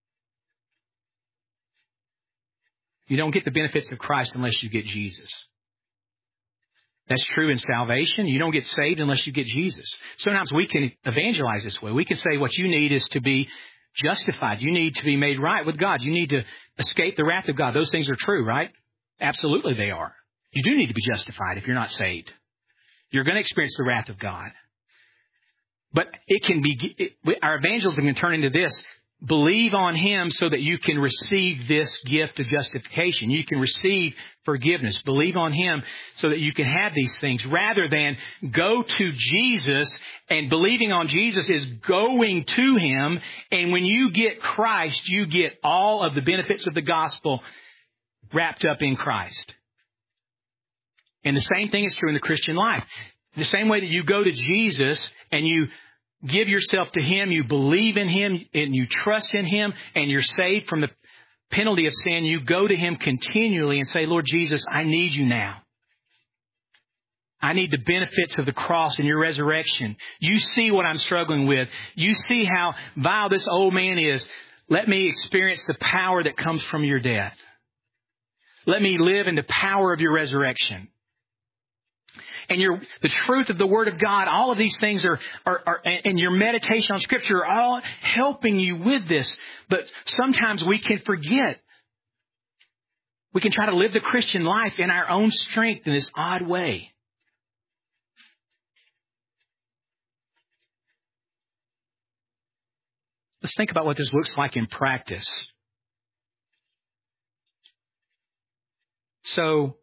You don't get the benefits of Christ unless you get Jesus. That's true in salvation. You don't get saved unless you get Jesus. Sometimes we can evangelize this way. We can say what you need is to be justified. You need to be made right with God. You need to escape the wrath of God. Those things are true, right? Absolutely they are. You do need to be justified if you're not saved. You're going to experience the wrath of God. But it can be, it, our evangelism can turn into this. Believe on him so that you can receive this gift of justification. You can receive forgiveness. Believe on him so that you can have these things, rather than go to Jesus. And believing on Jesus is going to him. And when you get Christ, you get all of the benefits of the gospel wrapped up in Christ. And the same thing is true in the Christian life. The same way that you go to Jesus and you give yourself to him, you believe in him, and you trust in him, and you're saved from the penalty of sin, you go to him continually and say, Lord Jesus, I need you now. I need the benefits of the cross and your resurrection. You see what I'm struggling with. You see how vile this old man is. Let me experience the power that comes from your death. Let me live in the power of your resurrection. And your, the truth of the Word of God, all of these things are, are, are, and your meditation on Scripture are all helping you with this. But sometimes we can forget. We can try to live the Christian life in our own strength in this odd way. Let's think about what this looks like in practice. So,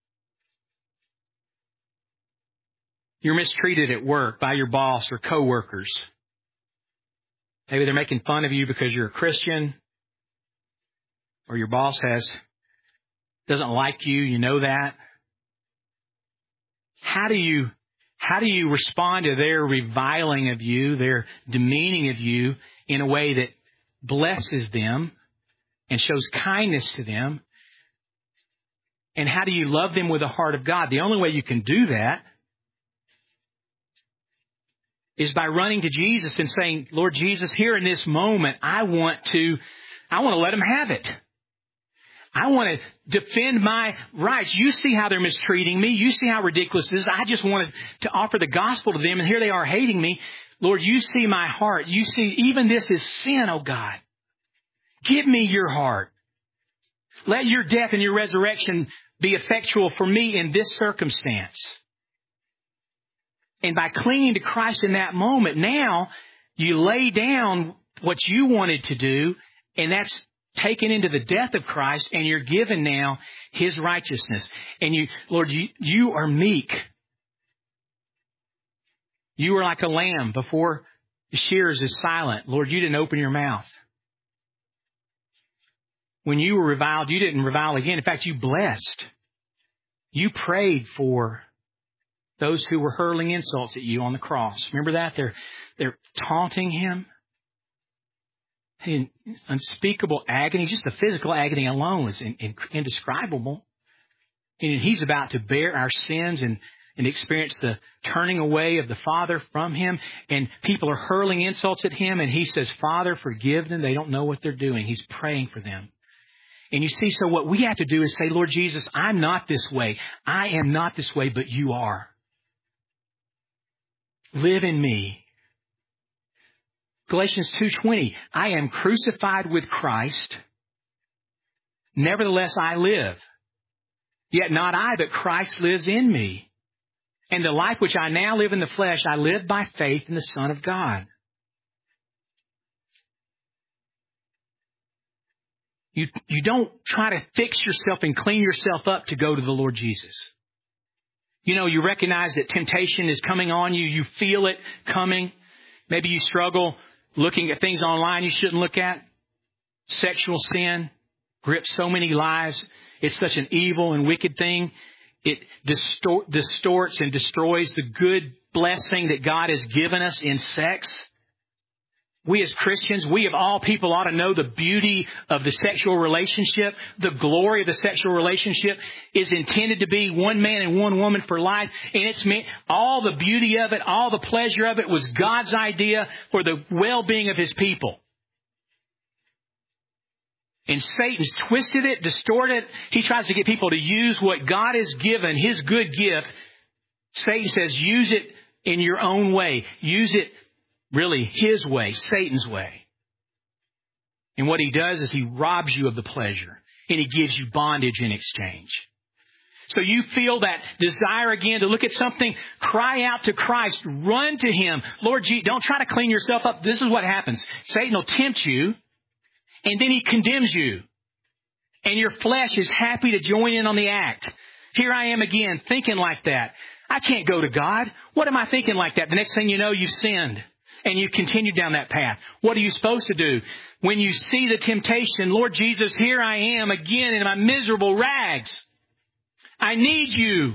you're mistreated at work by your boss or coworkers. Maybe they're making fun of you because you're a Christian, or your boss has doesn't like you. You know that. How do you how do you respond to their reviling of you, their demeaning of you in a way that blesses them and shows kindness to them? And how do you love them with the heart of God? The only way you can do that is by running to Jesus and saying, Lord Jesus, here in this moment, I want to, I want to let them have it. I want to defend my rights. You see how they're mistreating me. You see how ridiculous this is. I just wanted to offer the gospel to them, and here they are hating me. Lord, you see my heart. You see, even this is sin, oh God. Give me your heart. Let your death and your resurrection be effectual for me in this circumstance. And by clinging to Christ in that moment, now you lay down what you wanted to do, and that's taken into the death of Christ, and you're given now his righteousness. And you, Lord, you, you are meek. You are like a lamb before the shears is silent. Lord, you didn't open your mouth. When you were reviled, you didn't revile again. In fact, you blessed. You prayed for those who were hurling insults at you on the cross. Remember that? They're, they're taunting him. In unspeakable agony, just the physical agony alone is in, in, indescribable. And he's about to bear our sins and, and experience the turning away of the Father from him. And people are hurling insults at him. And he says, Father, forgive them. They don't know what they're doing. He's praying for them. And you see, so what we have to do is say, Lord Jesus, I'm not this way. I am not this way, but you are. Live in me. Galatians two twenty, I am crucified with Christ. Nevertheless, I live. Yet not I, but Christ lives in me. And the life which I now live in the flesh, I live by faith in the Son of God. You, you don't try to fix yourself and clean yourself up to go to the Lord Jesus. You know, you recognize that temptation is coming on you. You feel it coming. Maybe you struggle looking at things online you shouldn't look at. Sexual sin grips so many lives. It's such an evil and wicked thing. It distort, distorts and destroys the good blessing that God has given us in sex. We as Christians, we of all people ought to know the beauty of the sexual relationship. The glory of the sexual relationship is intended to be one man and one woman for life. And it's meant, all the beauty of it, all the pleasure of it was God's idea for the well-being of His people. And Satan's twisted it, distorted it. He tries to get people to use what God has given, His good gift. Satan says, use it in your own way. Use it really His way, Satan's way. And what he does is he robs you of the pleasure. And he gives you bondage in exchange. So you feel that desire again to look at something, cry out to Christ, run to Him. Lord, gee, don't try to clean yourself up. This is what happens. Satan will tempt you. And then he condemns you. And your flesh is happy to join in on the act. Here I am again, thinking like that. I can't go to God. What am I thinking like that? The next thing you know, you've sinned. And you continue down that path. What are you supposed to do? When you see the temptation, Lord Jesus, here I am again in my miserable rags. I need you.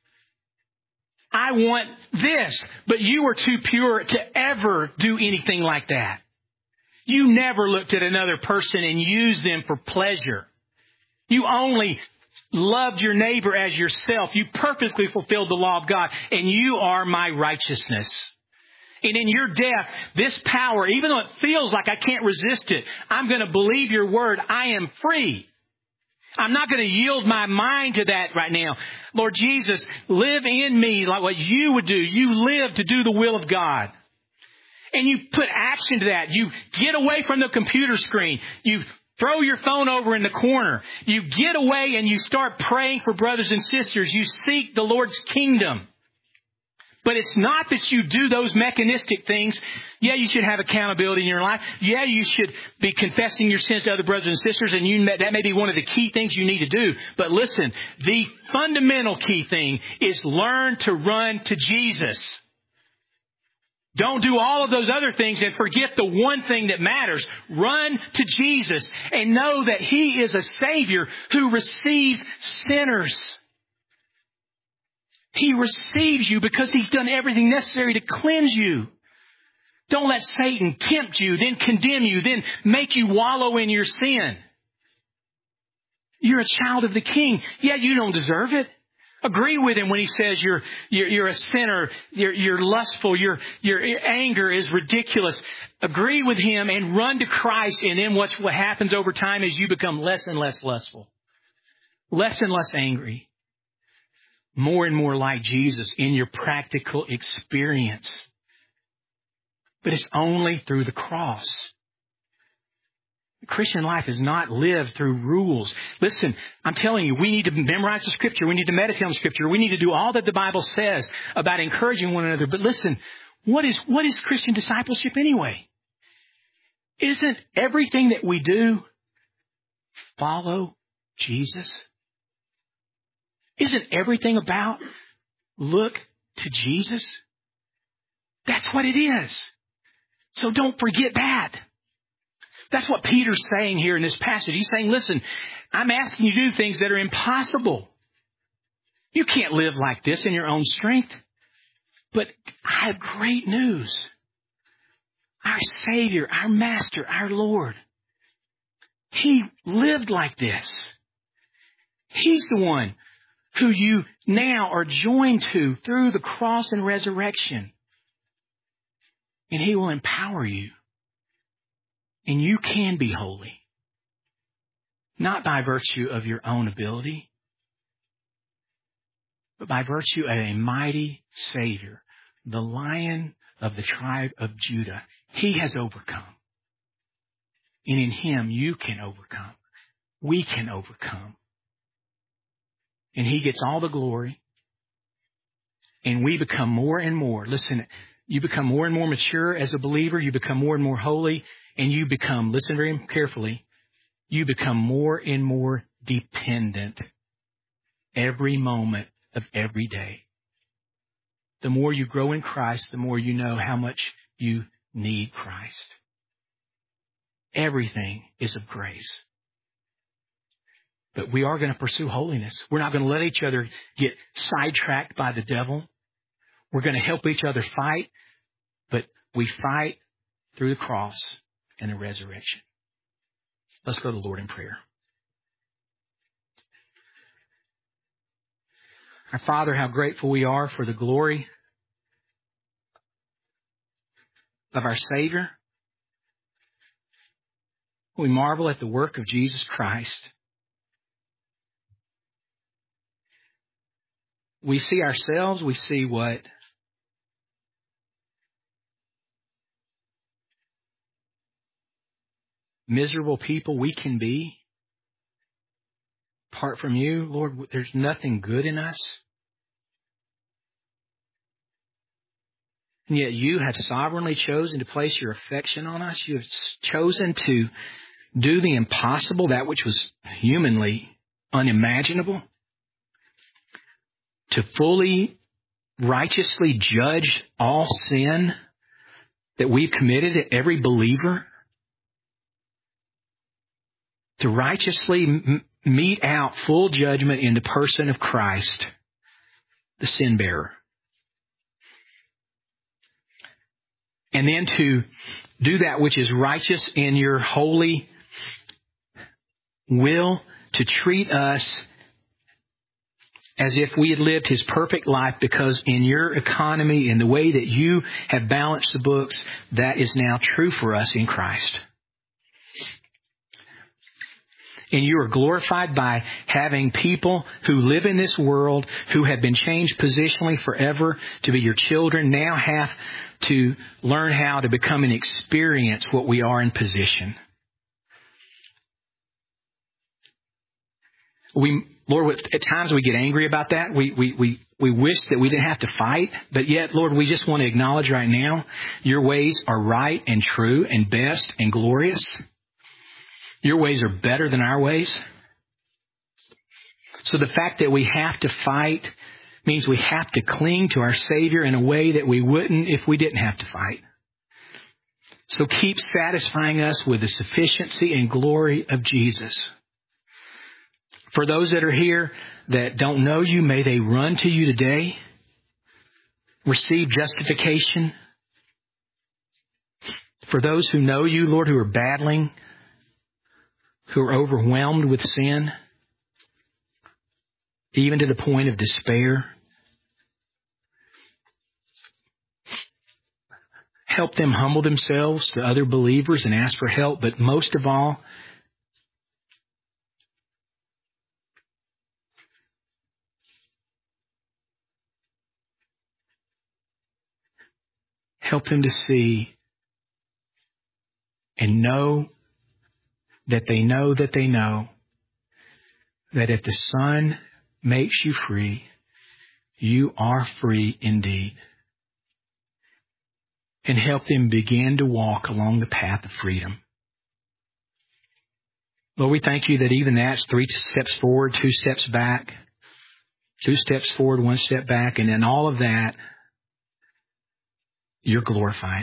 I want this. But you are too pure to ever do anything like that. You never looked at another person and used them for pleasure. You only loved your neighbor as yourself. You perfectly fulfilled the law of God, and you are my righteousness. And in your death, this power, even though it feels like I can't resist it, I'm going to believe your word. I am free. I'm not going to yield my mind to that right now. Lord Jesus, live in me like what you would do. You live to do the will of God. And you put action to that. You get away from the computer screen. You throw your phone over in the corner. You get away and you start praying for brothers and sisters. You seek the Lord's kingdom. But it's not that you do those mechanistic things. Yeah, you should have accountability in your life. Yeah, you should be confessing your sins to other brothers and sisters, and you, that may be one of the key things you need to do. But listen, the fundamental key thing is learn to run to Jesus. Don't do all of those other things and forget the one thing that matters. Run to Jesus and know that He is a Savior who receives sinners. He receives you because He's done everything necessary to cleanse you. Don't let Satan tempt you, then condemn you, then make you wallow in your sin. You're a child of the King. Yeah, you don't deserve it. Agree with him when he says you're you're, you're a sinner, you're, you're lustful, your your anger is ridiculous. Agree with him and run to Christ, and then what's, what happens over time is you become less and less lustful, less and less angry, more and more like Jesus in your practical experience. But it's only through the cross. The Christian life is not lived through rules. Listen, I'm telling you, we need to memorize the Scripture. We need to meditate on the Scripture. We need to do all that the Bible says about encouraging one another. But listen, what is what is Christian discipleship anyway? Isn't everything that we do follow Jesus? Isn't everything about look to Jesus? That's what it is. So don't forget that. That's what Peter's saying here in this passage. He's saying, listen, I'm asking you to do things that are impossible. You can't live like this in your own strength. But I have great news. Our Savior, our Master, our Lord, He lived like this. He's the one who you now are joined to through the cross and resurrection. And He will empower you. And you can be holy. Not by virtue of your own ability, but by virtue of a mighty Savior, the Lion of the tribe of Judah. He has overcome. And in Him you can overcome. we can overcome. And He gets all the glory. And we become more and more. Listen, you become more and more mature as a believer. You become more and more holy. And you become, listen very carefully, you become more and more dependent every moment of every day. The more you grow in Christ, the more you know how much you need Christ. Everything is of grace. But we are going to pursue holiness. We're not going to let each other get sidetracked by the devil. We're going to help each other fight, but we fight through the cross and the resurrection. Let's go to the Lord in prayer. Our Father, how grateful we are for the glory of our Savior. We marvel at the work of Jesus Christ. We see ourselves, we see what miserable people we can be. Apart from you, Lord, there's nothing good in us. And yet you have sovereignly chosen to place your affection on us. You have chosen to do the impossible, that which was humanly unimaginable. To fully, righteously judge all sin that we've committed, every believer. To righteously m- mete out full judgment in the person of Christ, the sin bearer. And then to do that which is righteous in your holy will, to treat us as if we had lived His perfect life, because in your economy, in the way that you have balanced the books, that is now true for us in Christ. And you are glorified by having people who live in this world, who have been changed positionally forever to be your children, now have to learn how to become and experience what we are in position. We, Lord, at times we get angry about that. We, we, we, we wish that we didn't have to fight. But yet, Lord, we just want to acknowledge right now, your ways are right and true and best and glorious. Your ways are better than our ways. So the fact that we have to fight means we have to cling to our Savior in a way that we wouldn't if we didn't have to fight. So keep satisfying us with the sufficiency and glory of Jesus. For those that are here that don't know you, may they run to you today, receive justification. For those who know you, Lord, who are battling, who are overwhelmed with sin, even to the point of despair, help them humble themselves to other believers and ask for help. But most of all, help them to see and know that they know that they know that if the Son makes you free, you are free indeed. And help them begin to walk along the path of freedom. Lord, we thank you that even that's three steps forward, two steps back, two steps forward, one step back, and in all of that, you're glorified.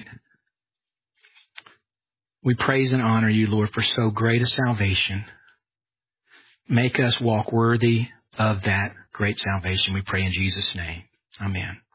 We praise and honor you, Lord, for so great a salvation. Make us walk worthy of that great salvation. We pray in Jesus' name. Amen.